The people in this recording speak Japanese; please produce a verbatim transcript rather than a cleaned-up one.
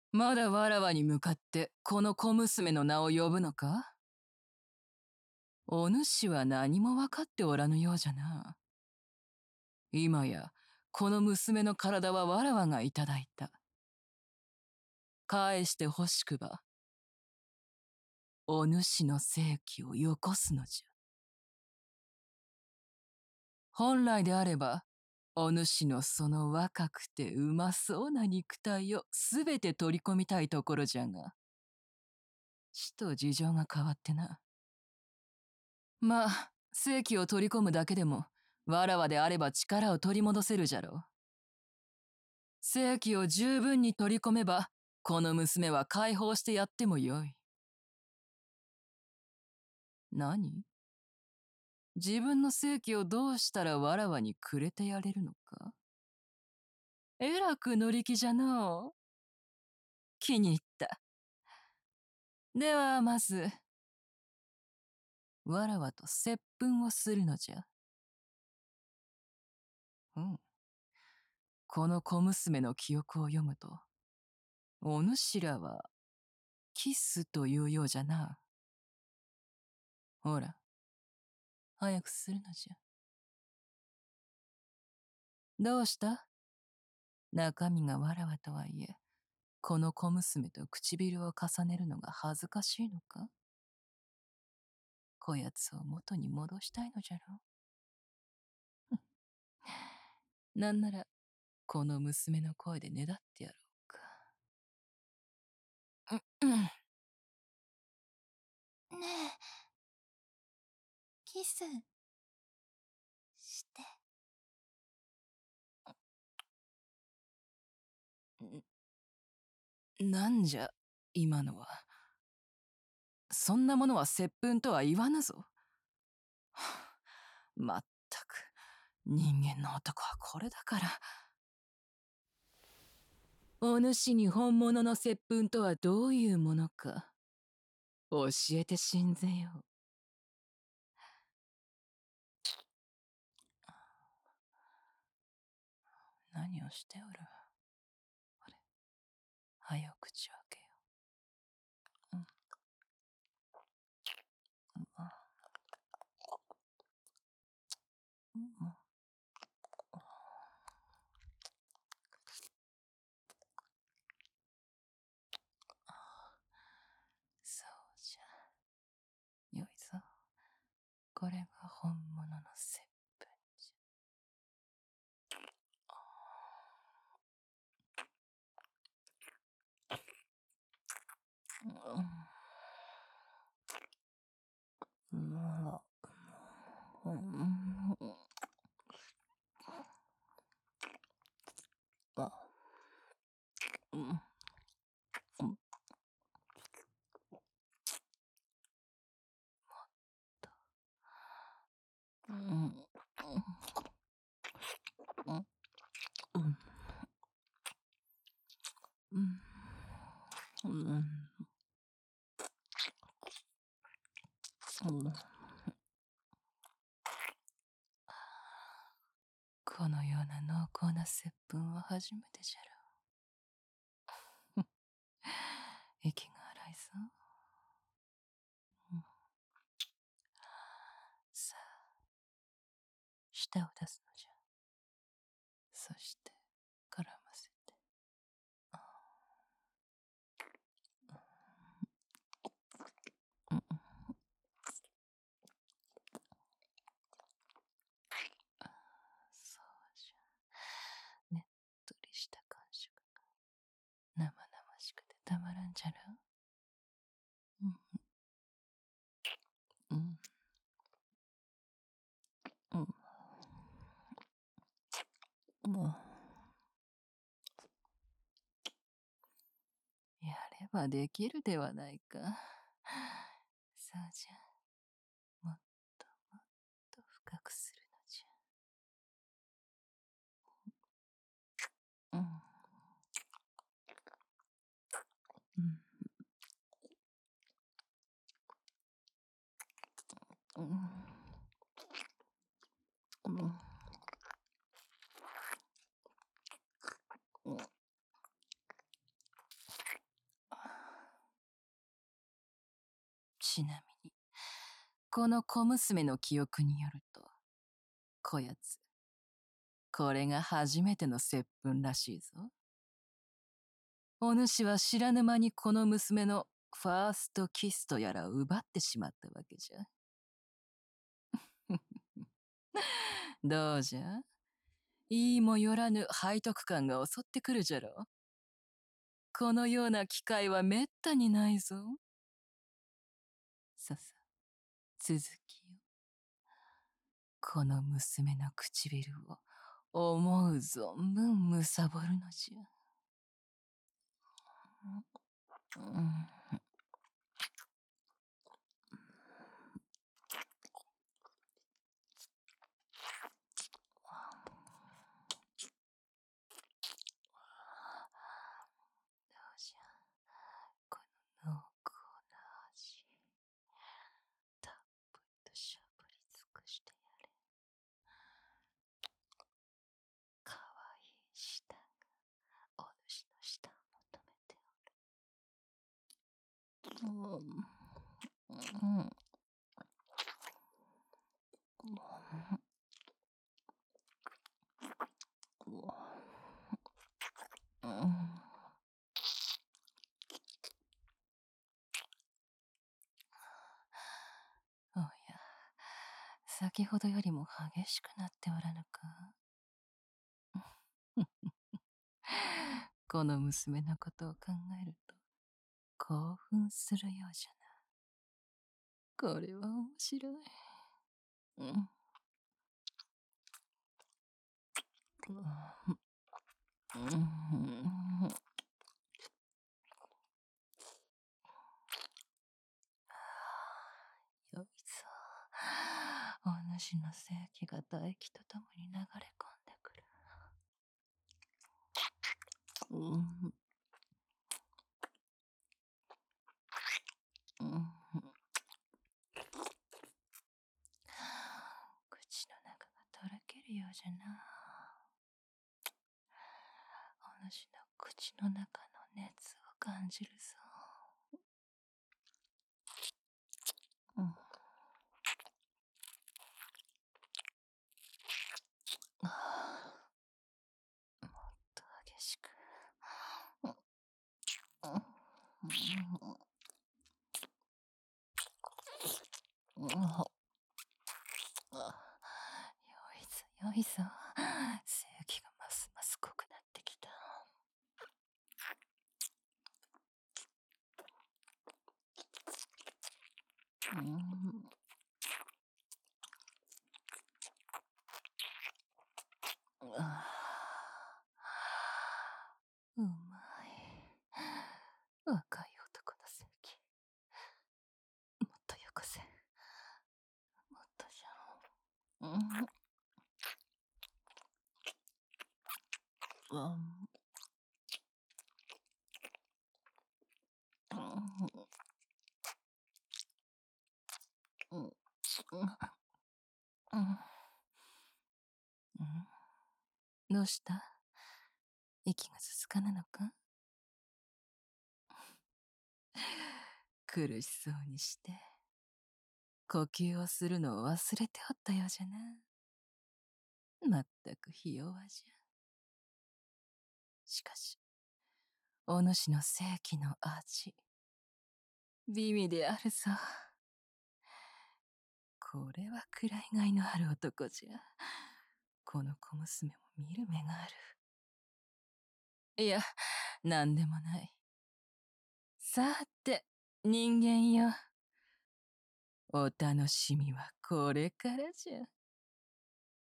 まだわらわに向かってこの小娘の名を呼ぶのか？お主は何も分かっておらぬようじゃな。今やこの娘の体はわらわがいただいた。返してほしくばお主の生気をよこすのじゃ。本来であればお主のその若くてうまそうな肉体をすべて取り込みたいところじゃが、ちと事情が変わってな。まあ生気を取り込むだけでもわらわであれば力を取り戻せるじゃろう。生気を十分に取り込めばこの娘は解放してやってもよい。何？自分の生気をどうしたらわらわにくれてやれるのか？えらく乗り気じゃのう。気に入った。ではまずわらわと接吻をするのじゃ。うん。この小娘の記憶を読むと、お主らはキスというようじゃな。ほら、早くするのじゃ。どうした？中身がわらわとはいえ、この小娘と唇を重ねるのが恥ずかしいのか？こやつを元に戻したいのじゃろう。なんなら、この娘の声でねだってやろうか。うん、うん。ねえ、キスして。 なんじゃ、今のは。そんなものは接吻とは言わぬぞ。まったく、人間の男はこれだから。お主に本物の接吻とはどういうものか、教えてしんぜよう。何をしておる？あれ、早口を開けよう。うん。うん。うん。そうじゃ。よいぞ。これが本物の接吻じゃ。うん。うん。あ。うん。うん。うん。うん。うん。うん。うん。このような濃厚な接吻は初めてじゃろう。息が荒いぞ。うん、さあ、舌を出すのじゃ。そして絡ませて。うん。そうじゃ。ねっとりした感触が生々しくてたまらんじゃろう。うん。うん。うん。もう。やればできるではないか。そうじゃ。もっともっと深くするのじゃ。うん。うん。うん。うん。うん。 ちなみに、この小娘の記憶によると、こやつ、これが初めての接吻らしいぞ。お主は知らぬ間にこの娘のファーストキスとやらを奪ってしまったわけじゃ。どうじゃ、いいもよらぬ背徳感が襲ってくるじゃろ。このような機会はめったにないぞ。ささ、続きよ。この娘の唇を思う存分むさぼるのじゃ。うん、濃厚な味、たっぷりとしゃぶり尽くしてやれ。かわいい舌がお主の舌を求めておる。うんうんうんおや、先ほどよりも激しくなっておらぬか。この娘のことを考えると興奮するようじゃな。これは面白い。うん。うんよいぞ。お主の精気が唾液とともに流れ込んでくる。うんうん、口の中がとろけるようじゃな。お主の口の中の熱を感じるぞ。うん、もっと激しく。よいぞよいぞ。精気がますます濃くなってきた。うん、うまい。若い男の精気。もっとよこせ。もっとじゃ。うん。うん。うん。うん。うん。どうした？息が続かぬのか？苦しそうにして呼吸をするのを忘れておったようじゃな。まったくひ弱じゃ。しかしお主の正気の味美味であるぞ。これはくらいがいのある男じゃ。この小娘も見る目がある。いや、なんでもない。さて、人間よ。お楽しみはこれからじゃ。